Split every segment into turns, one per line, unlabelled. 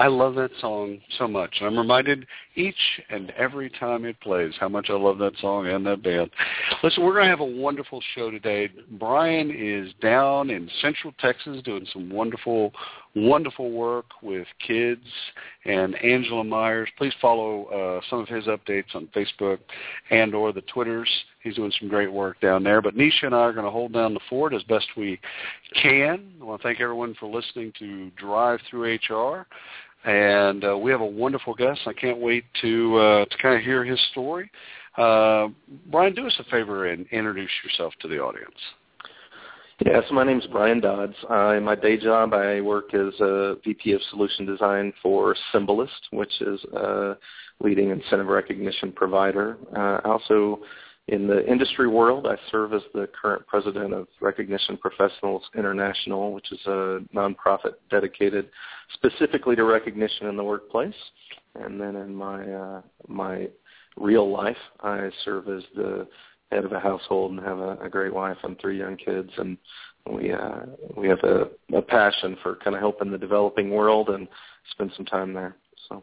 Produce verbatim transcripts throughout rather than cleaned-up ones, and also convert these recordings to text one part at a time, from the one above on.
love that song so much. I'm reminded each and every time it plays how much I love that song and that band. Listen, we're going to have a wonderful show today. Brian is down in Central Texas doing some wonderful, wonderful work with kids. And Angela Myers, please follow uh, some of his updates on Facebook and or the Twitters. He's doing some great work down there. But Nisha and I are going to hold down the fort as best we can. I want to thank everyone for listening to Drive Through H R. And uh, we have a wonderful guest. I can't wait to uh, to kind of hear his story. Uh, Brian, do us a favor and introduce yourself to the audience.
Yes, my name is Brian Dodds. Uh, in my day job, I work as a V P of Solution Design for Symbolist, which is a leading incentive recognition provider. Uh, also, in the industry world, I serve as the current president of Recognition Professionals International, which is a nonprofit dedicated specifically to recognition in the workplace. And then in my uh, my real life, I serve as the head of a household and have a, a great wife and three young kids. And we uh, we have a, a passion for kind of helping the developing world and spend some time there. So.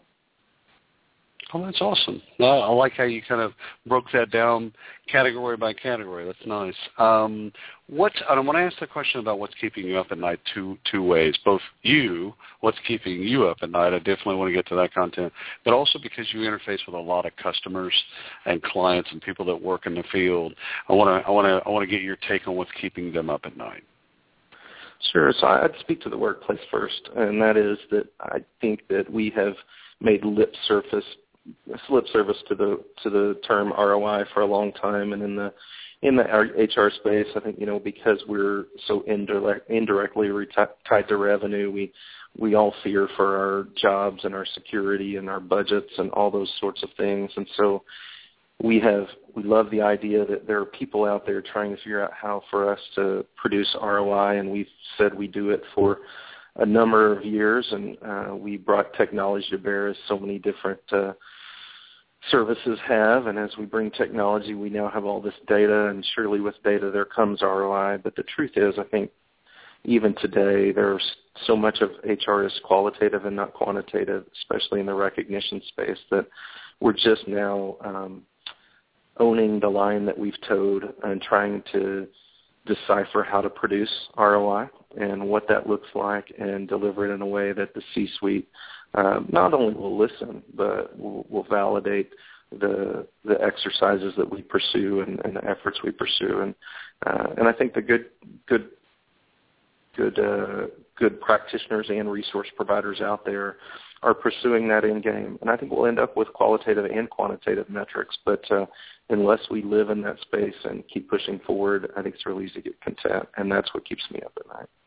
Oh, that's awesome. Well, I like how you kind of broke that down category by category. That's nice. Um, what, and I want to ask the question about what's keeping you up at night two two ways. Both you, what's keeping you up at night. I definitely want to get to that content, but also because you interface with a lot of customers and clients and people that work in the field. I want to I want to I want to get your take on what's keeping them up at night.
Sure. So I'd speak to the workplace first, and that is that I think that we have made lip surface lip service to the to the term R O I for a long time, and in the in the H R space, I think you know because we're so indirect, indirectly tied to revenue, we we all fear for our jobs and our security and our budgets and all those sorts of things, and so we have we love the idea that there are people out there trying to figure out how for us to produce R O I, and we've said we do it for a number of years, and uh, we brought technology to bear as so many different uh, services have, and as we bring technology, we now have all this data, and surely with data there comes R O I, but the truth is, I think even today there's so much of H R is qualitative and not quantitative, especially in the recognition space, that we're just now um, owning the line that we've towed and trying to decipher how to produce R O I and what that looks like and deliver it in a way that the C-suite uh, not only will listen, but will, will validate the the exercises that we pursue and, and the efforts we pursue. And uh, and I think the good good good uh, good practitioners and resource providers out there are pursuing that end game. And I think we'll end up with qualitative and quantitative metrics, but uh, unless we live in that space and keep pushing forward, I think it's really easy to get content, and that's what keeps me up at night.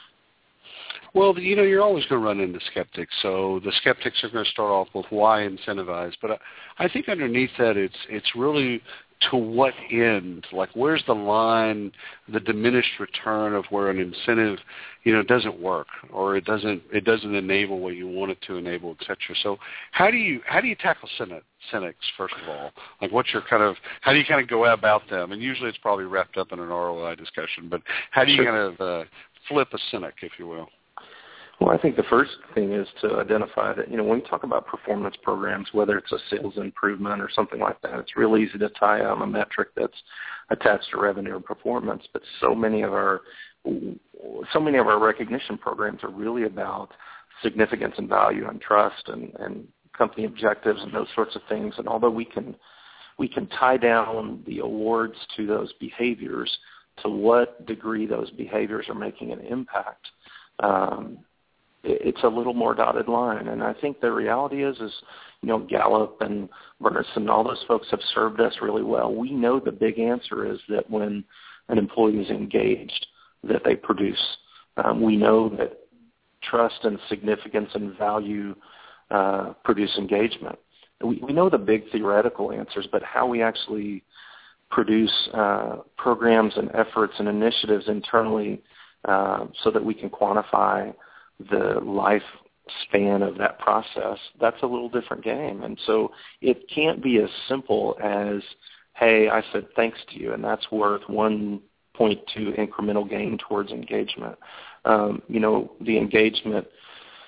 Well, you know, you're always going to run into skeptics. So the skeptics are going to start off with why incentivize. But I, I think underneath that, it's it's really to what end? Like, where's the line, the diminished return of where an incentive, you know, doesn't work or it doesn't it doesn't enable what you want it to enable, et cetera. So how do you how do you tackle cynics first of all? Like, what's your kind of how do you kind of go about them? And usually it's probably wrapped up in an R O I discussion. But how do you kind of uh, flip a cynic, if you will?
Well, I think the first thing is to identify that, you know, when we talk about performance programs, whether it's a sales improvement or something like that, it's real easy to tie on a metric that's attached to revenue or performance. But so many of our so many of our recognition programs are really about significance and value and trust and, and company objectives and those sorts of things. And although we can we can tie down the awards to those behaviors, to what degree those behaviors are making an impact, um, it's a little more dotted line. And I think the reality is, is, you know, Gallup and Burness and all those folks have served us really well. We know the big answer is that when an employee is engaged, that they produce. Um, we know that trust and significance and value uh, produce engagement. We, we know the big theoretical answers, but how we actually produce uh, programs and efforts and initiatives internally uh, so that we can quantify the lifespan of that process, that's a little different game. And so it can't be as simple as, hey, I said thanks to you, and that's worth one point two incremental gain towards engagement. Um, you know, the engagement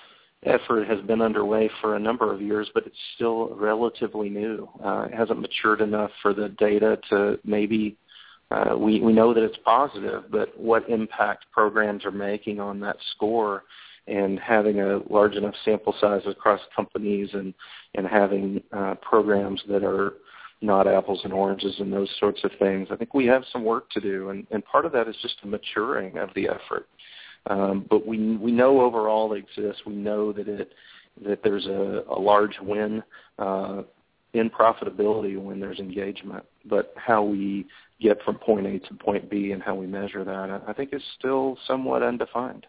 effort has been underway for a number of years, but it's still relatively new. Uh, it hasn't matured enough for the data to maybe, uh, we, we know that it's positive, but what impact programs are making on that score, and having a large enough sample size across companies and, and having uh, programs that are not apples and oranges and those sorts of things. I think we have some work to do, and, and part of that is just a maturing of the effort. Um, but we we know overall it exists. We know that it that there's a, a large win uh, in profitability when there's engagement. But how we get from point A to point B and how we measure that, I think is still somewhat undefined.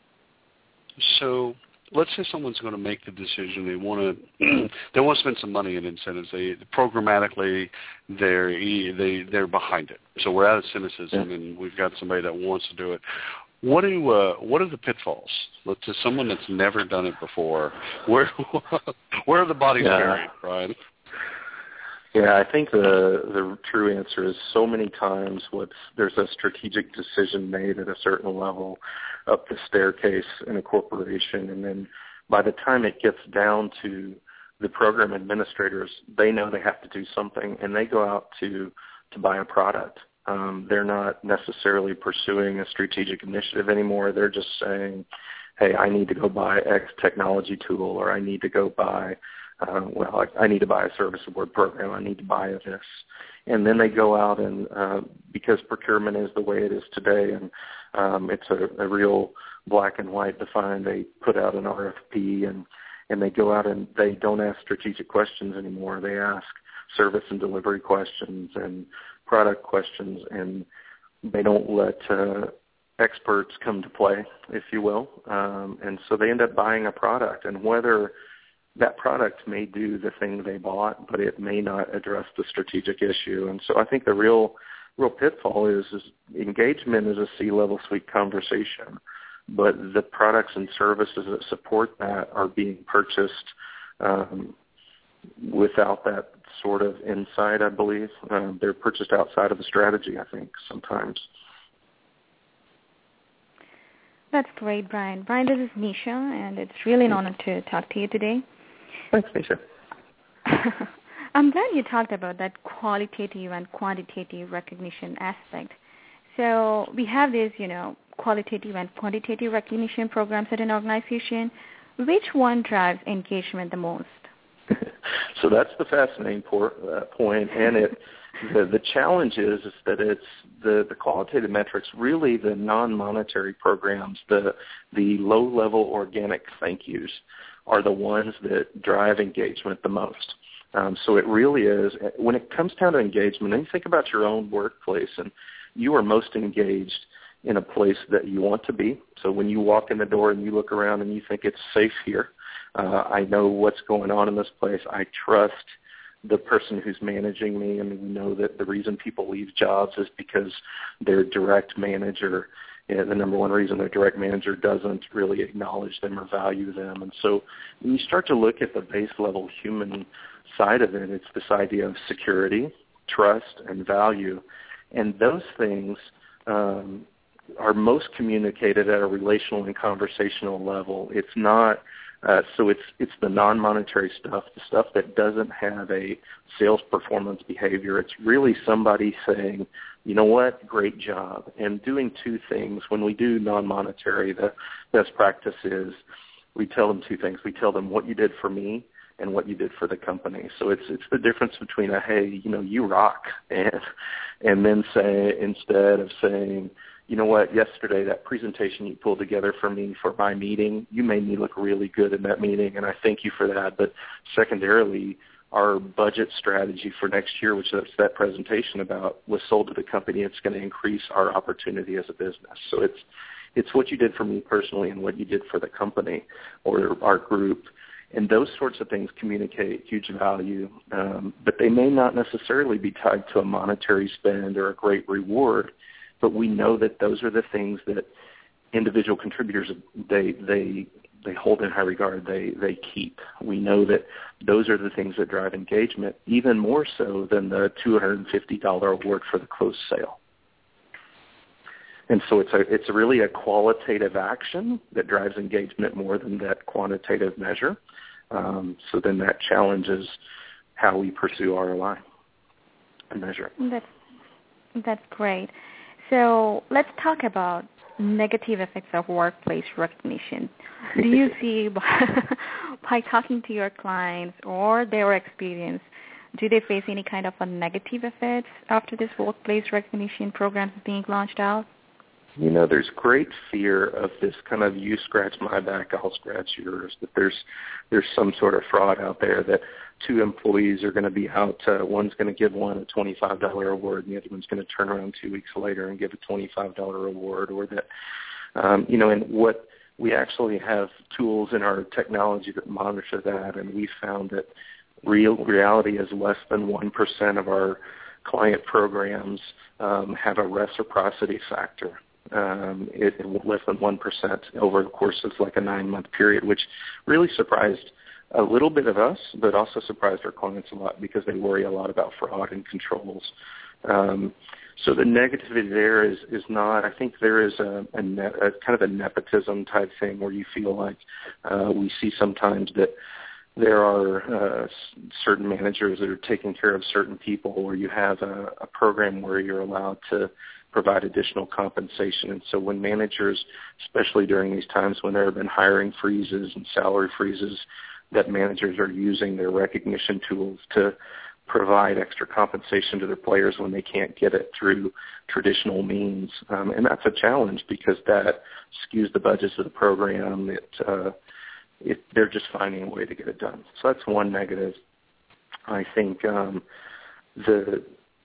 So let's say someone's going to make the decision. They want to they want to spend some money in incentives. They programmatically they're they they're behind it. So we're out of cynicism, yeah. and we've got somebody that wants to do it. What do uh, what are the pitfalls? Let's say someone that's never done it before. Where where are the bodies yeah. buried, Brian?
Yeah, I think the the true answer is so many times what's there's a strategic decision made at a certain level up the staircase in a corporation, and then by the time it gets down to the program administrators, they know they have to do something, and they go out to to buy a product. Um, they're not necessarily pursuing a strategic initiative anymore. They're just saying, hey, I need to go buy X technology tool, or I need to go buy Uh, well, I, I need to buy a service award program. I need to buy this. And then they go out and, uh, because procurement is the way it is today, and um, it's a, a real black and white defined, they put out an R F P, and, and they go out and they don't ask strategic questions anymore. They ask service and delivery questions and product questions, and they don't let uh, experts come to play, if you will. Um, and so they end up buying a product, and whether that product may do the thing they bought, but it may not address the strategic issue. And so I think the real real pitfall is, is engagement is a C-level suite conversation, but the products and services that support that are being purchased um, without that sort of insight, I believe. Um, they're purchased outside of the strategy, I think, sometimes.
That's great, Brian. Brian, this is Nisha, and it's really an honor to talk to you today.
Thanks, Nisha.
I'm glad you talked about that qualitative and quantitative recognition aspect. So we have these, you know, qualitative and quantitative recognition programs at an organization. Which one drives engagement the most?
So that's the fascinating por- uh, point, and it the, the challenge is, is that it's the, the qualitative metrics, really the non-monetary programs, the the low-level organic thank yous are the ones that drive engagement the most. Um, so it really is, when it comes down to engagement, and you think about your own workplace, and you are most engaged in a place that you want to be. So when you walk in the door and you look around and you think it's safe here, uh, I know what's going on in this place, I trust the person who's managing me, and we know that the reason people leave jobs is because their direct manager, you know, the number one reason their direct manager doesn't really acknowledge them or value them. And so when you start to look at the base level human side of it, it's this idea of security, trust, and value. And those things um, are most communicated at a relational and conversational level. It's not Uh, so it's it's the non-monetary stuff, the stuff that doesn't have a sales performance behavior. It's really somebody saying, you know what, great job. And doing two things. When we do non-monetary, the best practice is we tell them two things. We tell them what you did for me and what you did for the company. So it's it's the difference between a, hey, you know, you rock, and and then say, instead of saying, you know what, yesterday that presentation you pulled together for me for my meeting, you made me look really good in that meeting, and I thank you for that. But secondarily, our budget strategy for next year, which that's that presentation about, was sold to the company. It's going to increase our opportunity as a business. So it's it's what you did for me personally and what you did for the company or our group. And those sorts of things communicate huge value, um, but they may not necessarily be tied to a monetary spend or a great reward. But we know that those are the things that individual contributors, they they they hold in high regard, they, they keep. We know that those are the things that drive engagement, even more so than the two hundred fifty dollars award for the closed sale. and so it's a, it's really a qualitative action that drives engagement more than that quantitative measure. Um, so then that challenges how we pursue R O I and measure it.
That's, that's great. So let's talk about negative effects of workplace recognition. Do you see, by, by talking to your clients or their experience, do they face any kind of a negative effects after this workplace recognition program is being launched out?
You know, there's great fear of this kind of you scratch my back, I'll scratch yours, that there's there's some sort of fraud out there that two employees are going to be out, uh, one's going to give one a twenty-five dollars award and the other one's going to turn around two weeks later and give a twenty-five dollars award, or that, um, you know, and what we actually have tools in our technology that monitor that, and we found that real reality is less than one percent of our client programs um, have a reciprocity factor. Um, it, it less than one percent over the course of like a nine-month period, which really surprised a little bit of us, but also surprised our clients a lot because they worry a lot about fraud and controls. Um, so the negativity there is, is not, I think there is a, a, ne- a kind of a nepotism type thing where you feel like uh, we see sometimes that there are uh, certain managers that are taking care of certain people, or you have a, a program where you're allowed to provide additional compensation. And so when managers, especially during these times when there have been hiring freezes and salary freezes, that managers are using their recognition tools to provide extra compensation to their players when they can't get it through traditional means. Um, and that's a challenge because that skews the budgets of the program. It, uh, it, they're just finding a way to get it done. So that's one negative. I think um, the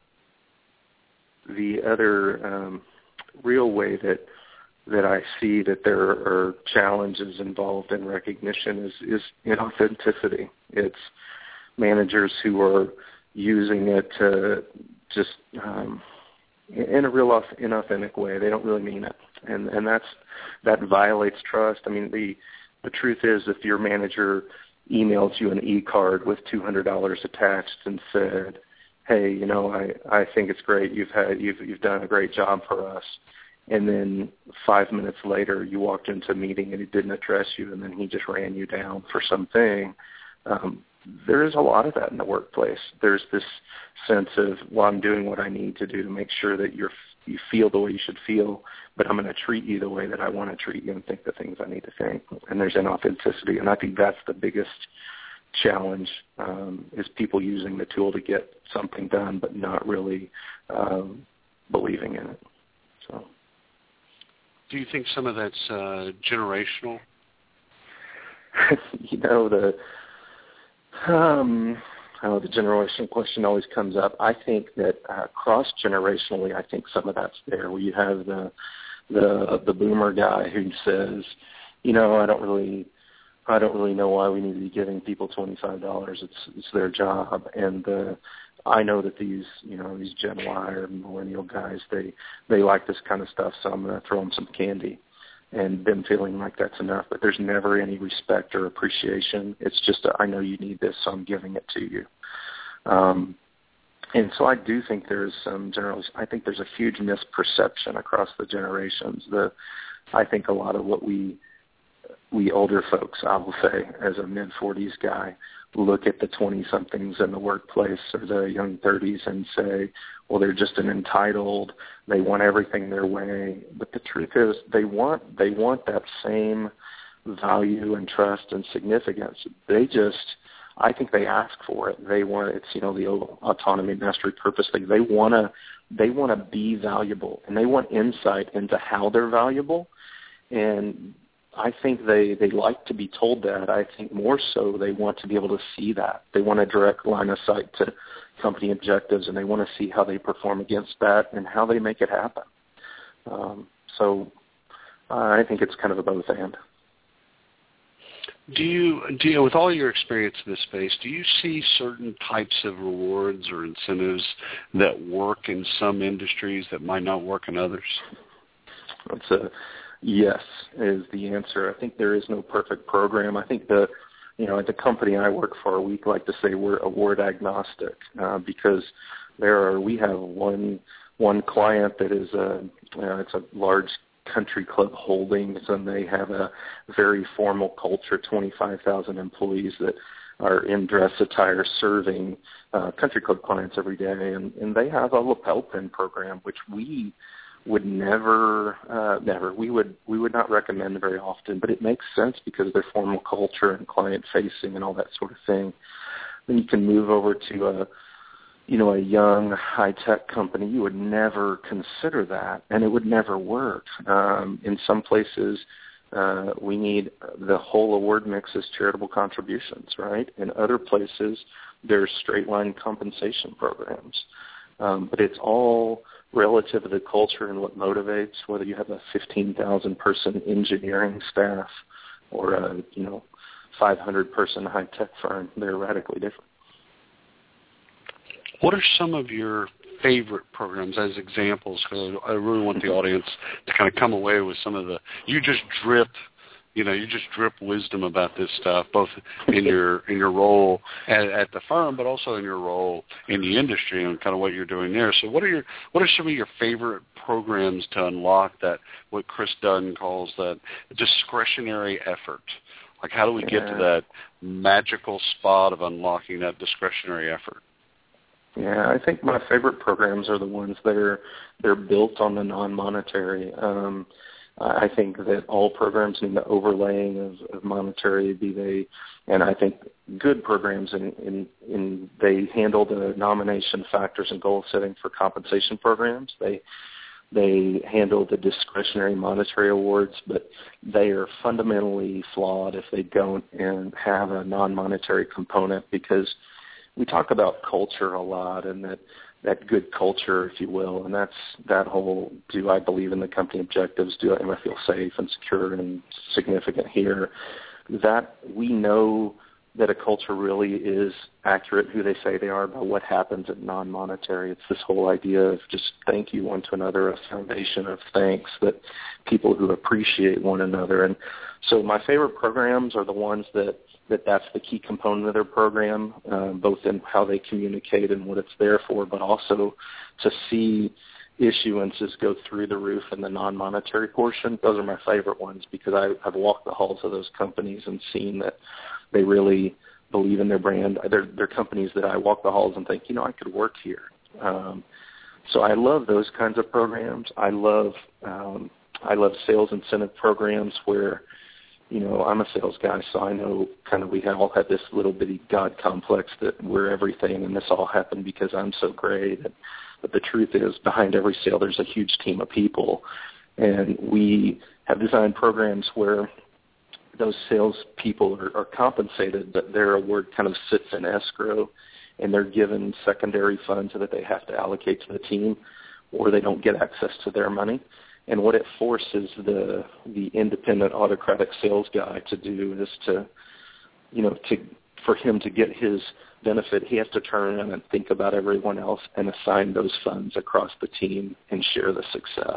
the other um, real way that that I see that there are challenges involved in recognition is, is inauthenticity. It's managers who are using it to just um, in a real inauthentic way. They don't really mean it, and and that's that violates trust. I mean, the the truth is, if your manager emails you an e-card with two hundred dollars attached and said, "Hey, you know, I, I think it's great. You've had you've you've done a great job for us," and then five minutes later you walked into a meeting and he didn't address you, and then he just ran you down for something. Um, there is a lot of that in the workplace. There's this sense of, well, I'm doing what I need to do to make sure that you're you feel the way you should feel, but I'm going to treat you the way that I want to treat you and think the things I need to think. And there's inauthenticity, and I think that's the biggest challenge um, is people using the tool to get something done, but not really um, believing in it. So,
do you think some of that's uh, generational?
you know, the um, oh, the generational question always comes up. I think that uh, cross-generationally, I think some of that's there, where you have the the the boomer guy who says, you know, I don't really. I don't really know why we need to be giving people twenty-five dollars. It's it's their job, and uh, I know that these you know these Gen Y or millennial guys they they like this kind of stuff, so I'm going to throw them some candy, and them feeling like that's enough. But there's never any respect or appreciation. It's just a, I know you need this, so I'm giving it to you. Um, and so I do think there's some general. I think there's a huge misperception across the generations. The I think a lot of what we we older folks, I will say, as a mid-forties guy, look at the twenty-somethings in the workplace or the young thirties and say, well, they're just an entitled, they want everything their way. But the truth is they want they want that same value and trust and significance. They just, I think they ask for it. They want, it's, you know, the autonomy, mastery, purpose thing. They want to they want to be valuable, and they want insight into how they're valuable. And I think they, they like to be told that. I think more so they want to be able to see that. They want a direct line of sight to company objectives, and they want to see how they perform against that and how they make it happen. Um, so uh, I think it's kind of a both and.
Do you, do you, with all your experience in this space, do you see certain types of rewards or incentives that work in some industries that might not work in others?
That's a yes is the answer. I think there is no perfect program. I think the, you know, at the company I work for, we like to say we're award agnostic uh, because there are, we have one one client that is a, uh, it's a large country club holdings, and they have a very formal culture, twenty-five thousand employees that are in dress attire serving uh, country club clients every day, and, and they have a lapel pin program, which we would never, uh, never, we would we would not recommend very often, but it makes sense because of their formal culture and client facing and all that sort of thing. Then you can move over to a, you know, a young high-tech company. You would never consider that, and it would never work. Um, in some places, uh, we need the whole award mix as charitable contributions, right? In other places, there's straight-line compensation programs. Um, but it's all relative to the culture and what motivates, whether you have a fifteen thousand person engineering staff or a, you know, five hundred person high-tech firm. They're radically different.
What are some of your favorite programs as examples? Because I really want the audience to kind of come away with some of the, you just drip, you know, you just drip wisdom about this stuff, both in your in your role at, at the firm, but also in your role in the industry and kind of what you're doing there. So what are your what are some of your favorite programs to unlock that, what Chris Dunn calls that discretionary effort? Like, how do we get to that magical spot of unlocking that discretionary effort?
Yeah, I think my favorite programs are the ones that are they're built on the non-monetary. Um, I think that all programs need the overlaying of, of monetary, be they, and I think good programs in, in, in they handle the nomination factors and goal setting for compensation programs. They they handle the discretionary monetary awards, but they are fundamentally flawed if they don't and have a non-monetary component, because we talk about culture a lot, and that, that good culture, if you will, and that's that whole, do I believe in the company objectives? Do I, am I feel safe and secure and significant here? That we know that a culture really is accurate who they say they are by what happens at non-monetary. It's this whole idea of just thank you one to another, a foundation of thanks, that people who appreciate one another. And so my favorite programs are the ones that that that's the key component of their program, uh, both in how they communicate and what it's there for, but also to see issuances go through the roof in the non-monetary portion. Those are my favorite ones because I, I've walked the halls of those companies and seen that they really believe in their brand. They're, they're companies that I walk the halls and think, you know, I could work here. Um, so I love those kinds of programs. I love um, I love sales incentive programs where, you know, I'm a sales guy, so I know kind of we have all had this little bitty God complex that we're everything, and this all happened because I'm so great. But the truth is, behind every sale, there's a huge team of people, and we have designed programs where those sales people are, are compensated, but their award kind of sits in escrow, and they're given secondary funds that they have to allocate to the team, or they don't get access to their money. And what it forces the the independent autocratic sales guy to do is to, you know, to for him to get his benefit, he has to turn around and think about everyone else and assign those funds across the team and share the success.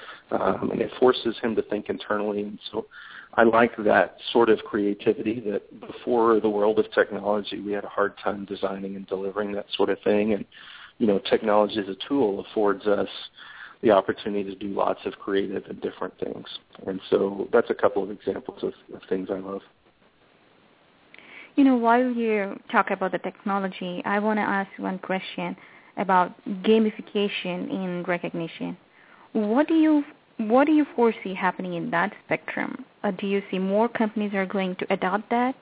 Um, and it forces him to think internally. And so I like that sort of creativity that before the world of technology, we had a hard time designing and delivering that sort of thing. And, you know, technology as a tool affords us the opportunity to do lots of creative and different things. And so that's a couple of examples of, of things I love.
You know, while you talk about the technology, I want to ask one question about gamification in recognition. What do you what do you foresee happening in that spectrum? Uh, do you see more companies are going to adopt that?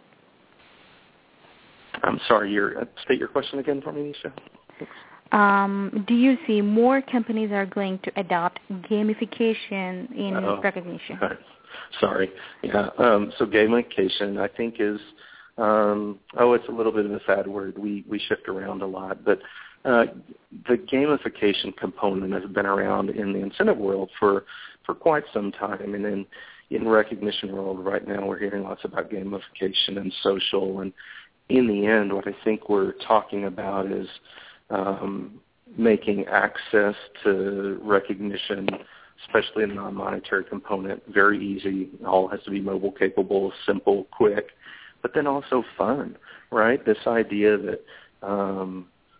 I'm sorry, your, uh, state your question again for me, Nisha.
Um, do you see more companies are going to adopt gamification in oh, recognition?
Sorry. Yeah. Um, so gamification, I think, is, um, oh, it's a little bit of a fad word. We, we shift around a lot. But uh, the gamification component has been around in the incentive world for, for quite some time. And then in recognition world right now, we're hearing lots about gamification and social. And in the end, what I think we're talking about is Um, making access to recognition, especially in the non-monetary component, very easy. It all has to be mobile capable, simple, quick, but then also fun, right? This idea that um,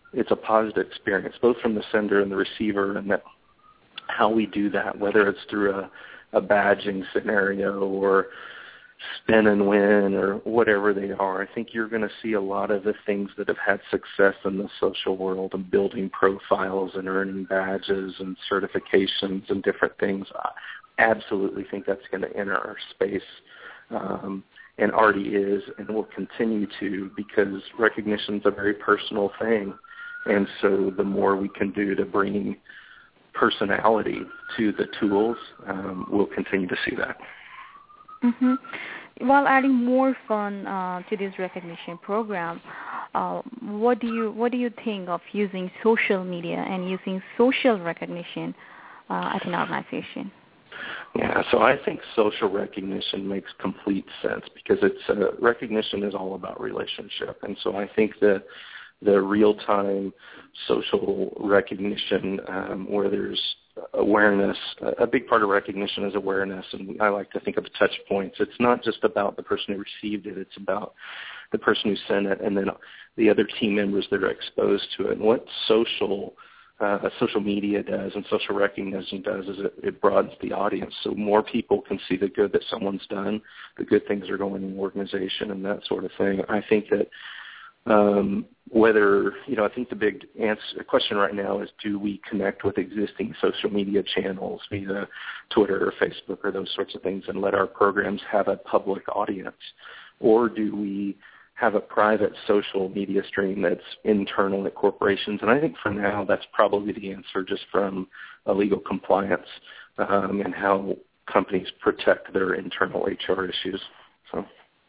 it's a positive experience, both from the sender and the receiver, and that how we do that, whether it's through a, a badging scenario or spin and win or whatever they are. I think you're going to see a lot of the things that have had success in the social world and building profiles and earning badges and certifications and different things. I absolutely think that's going to enter our space, um, and already is and will continue to, because recognition is a very personal thing. And so the more we can do to bring personality to the tools, um, we'll continue to see that.
Mm-hmm. While adding more fun uh, to this recognition program, uh, what do you what do you think of using social media and using social recognition uh, at an organization?
Yeah, so I think social recognition makes complete sense, because it's uh, recognition is all about relationship, and so I think that the real-time social recognition um, where there's awareness, a big part of recognition is awareness, and I like to think of touch points. It's not just about the person who received it, it's about the person who sent it and then the other team members that are exposed to it. And what social uh, social media does and social recognition does is it, it broadens the audience, so more people can see the good that someone's done, the good things are going in the organization and that sort of thing. I think that Um, whether, you know, I think the big answer, question right now is, do we connect with existing social media channels via Twitter or Facebook or those sorts of things and let our programs have a public audience? Or do we have a private social media stream that's internal at corporations? And I think for now that's probably the answer, just from a legal compliance um, and how companies protect their internal H R issues. So.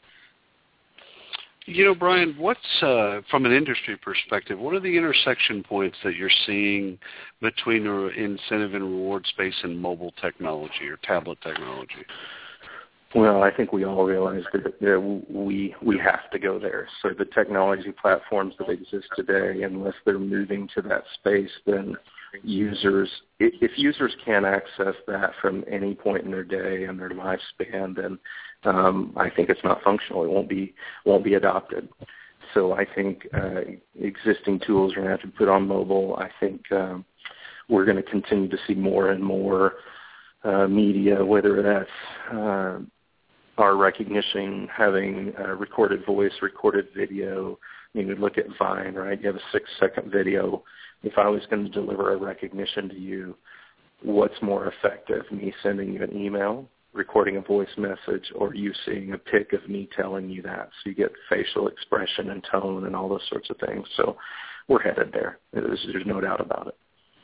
You know, Brian, what's, uh, from an industry perspective, what are the intersection points that you're seeing between the incentive and reward space and mobile technology or tablet technology?
Well, I think we all realize that you know, we we have to go there. So the technology platforms that exist today, unless they're moving to that space, then users, if users can't access that from any point in their day and their lifespan, then um, I think it's not functional. It won't be won't be adopted. So I think uh, existing tools are going to have to put on mobile. I think um, we're going to continue to see more and more uh, media, whether that's uh, our recognition, having uh, recorded voice, recorded video. You know, look at Vine, right? You have a six-second video. If I was going to deliver a recognition to you, what's more effective, me sending you an email, recording a voice message, or you seeing a pic of me telling you that? So you get facial expression and tone and all those sorts of things. So we're headed there. There's, there's no doubt about it.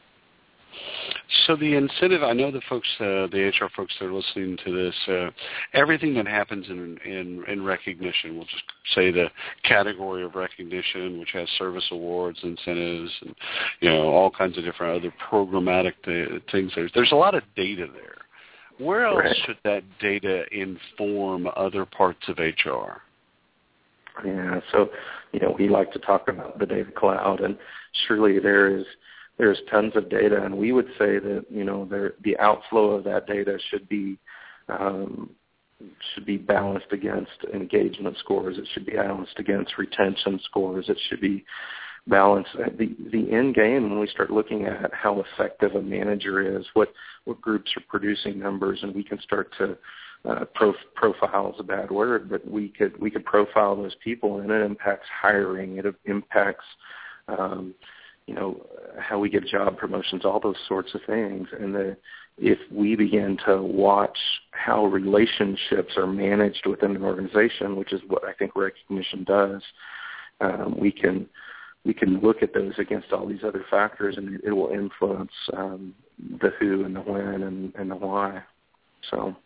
So the incentive, I know the folks, uh, the H R folks that are listening to this, uh, everything that happens in, in, in recognition, we'll just say the category of recognition, which has service awards, incentives, and, you know, all kinds of different other programmatic th- things. There's, there's a lot of data there. Where else right. should that data inform other parts of H R?
Yeah, so, you know, we like to talk about the data cloud, and surely there is there's tons of data, and we would say that, you know, there, the outflow of that data should be um, should be balanced against engagement scores. It should be balanced against retention scores. It should be balanced. The the end game, when we start looking at how effective a manager is, what what groups are producing numbers, and we can start to uh, prof, profile is a bad word, but we could we could profile those people, and it impacts hiring. It impacts um, you know, how we get job promotions, all those sorts of things. And the, if we begin to watch how relationships are managed within an organization, which is what I think recognition does, um, we can we can look at those against all these other factors, and it will influence um, the who and the when and, and the why. So.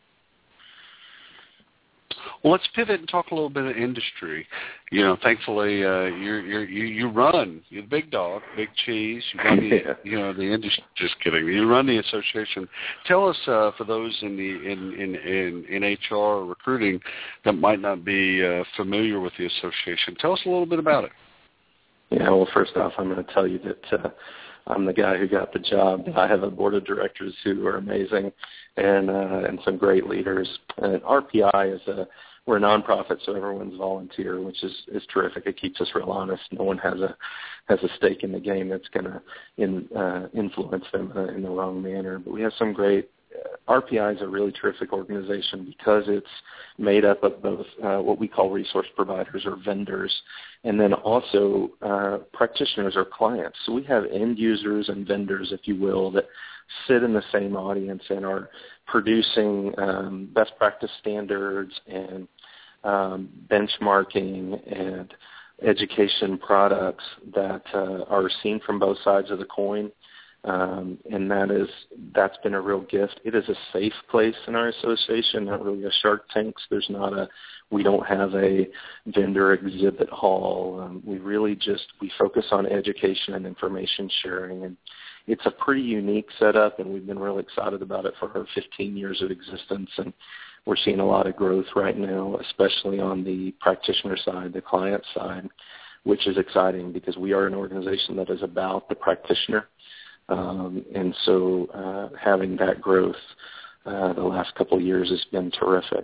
Well, let's pivot and talk a little bit of industry. You know, thankfully, uh, you're, you're, you you run. You're the big dog, big cheese. You run the, yeah. you know, the industry. Just kidding. You run the association. Tell us, uh, for those in the in in, in, in H R or recruiting that might not be uh, familiar with the association, tell us a little bit about it.
Yeah. Well, first off, I'm going to tell you that. Uh, I'm the guy who got the job. I have a board of directors who are amazing and uh, and some great leaders. And R P I is a we're a nonprofit, so everyone's volunteer, which is, is terrific. It keeps us real honest. No one has a has a stake in the game that's going to in, uh, influence them uh, in the wrong manner. But we have some great uh, R P I is a really terrific organization because it's made up of both uh, what we call resource providers or vendors, and then also uh, practitioners or clients. So we have end users and vendors, if you will, that sit in the same audience and are producing um, best practice standards and um, benchmarking and education products that uh, are seen from both sides of the coin. Um, and that is, that's been a real gift. It is a safe place in our association, not really a Shark Tanks. There's not a, we don't have a vendor exhibit hall. Um, we really just, we focus on education and information sharing. And it's a pretty unique setup, and we've been really excited about it for our fifteen years of existence. And we're seeing a lot of growth right now, especially on the practitioner side, the client side, which is exciting because we are an organization that is about the practitioner. Um, and so uh, having that growth uh, the last couple of years has been terrific.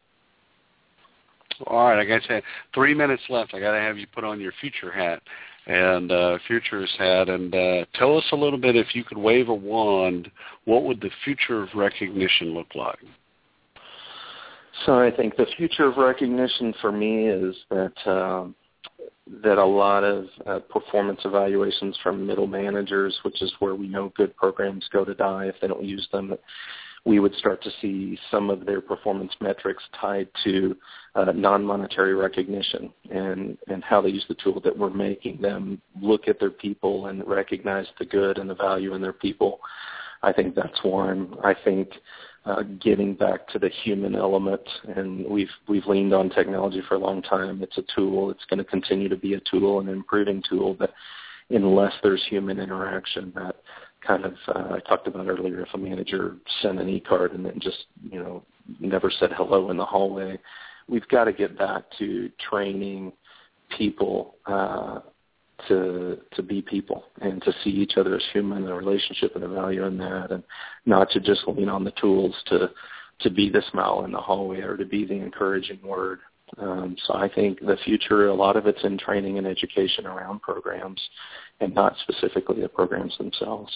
All right, I got to say, three minutes left. I got to have you put on your future hat and uh, futures hat, and uh, tell us a little bit. If you could wave a wand, what would the future of recognition look like?
So I think the future of recognition for me is that um, that a lot of uh, performance evaluations from middle managers, which is where we know good programs go to die if they don't use them, we would start to see some of their performance metrics tied to uh, non-monetary recognition and, and how they use the tool, that we're making them look at their people and recognize the good and the value in their people. I think that's one. I think uh, getting back to the human element, and we've we've leaned on technology for a long time. It's a tool. It's going to continue to be a tool, an improving tool, but unless there's human interaction, that kind of, uh, I talked about earlier, if a manager sent an e-card and then just, you know, never said hello in the hallway, we've got to get back to training people uh, to to be people and to see each other as human, and a relationship and a value in that, and not to just lean on the tools to to be the smile in the hallway or to be the encouraging word. Um, so I think the future, a lot of it's in training and education around programs and not specifically the programs themselves.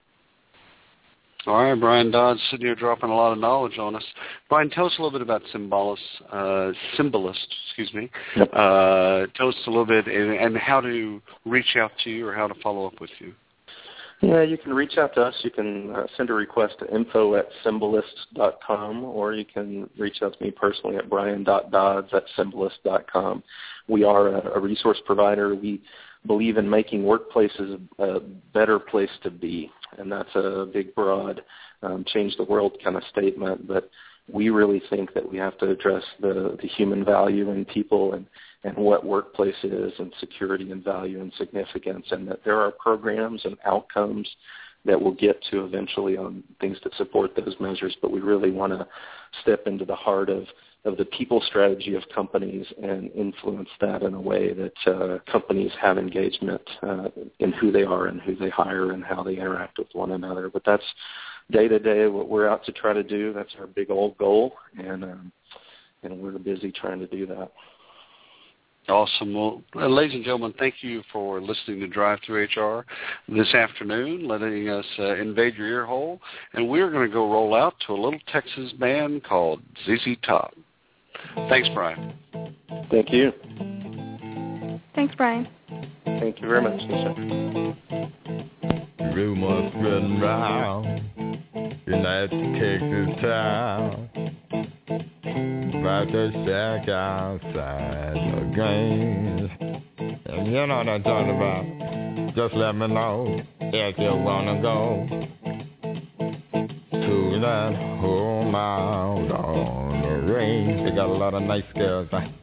All right, Brian Dodds sitting here dropping a lot of knowledge on us. Brian, tell us a little bit about Symbolist, uh, Symbolist, excuse me.
Yep.
Uh, tell us a little bit and, and how to reach out to you or how to follow up with you.
Yeah, you can reach out to us. You can uh, send a request to info at symbolist dot com, or you can reach out to me personally at brian dot dodds at symbolist dot com. We are a, a resource provider. We believe in making workplaces a better place to be, and that's a big, broad, um, change the world kind of statement, but we really think that we have to address the, the human value in people and, and what workplace is, and security and value and significance, and that there are programs and outcomes that we'll get to eventually on things that support those measures, but we really want to step into the heart of, of the people strategy of companies and influence that in a way that uh, companies have engagement uh, in who they are and who they hire and how they interact with one another. But that's day-to-day what we're out to try to do. That's our big old goal, and um, and we're busy trying to do that.
Awesome. Well, uh, ladies and gentlemen, thank you for listening to Drive Through H R this afternoon, letting us uh, invade your ear hole. And we're going to go roll out to a little Texas band called Z Z Top. Thanks, Brian.
Thank you.
Thanks, Brian.
Thank you very much, Lisa.
Rumors spreading round in that Texas town about the shack outside the game. And you know what I'm talking about. Just let me know if you wanna go to that home out on the range. They got a lot of nice girls.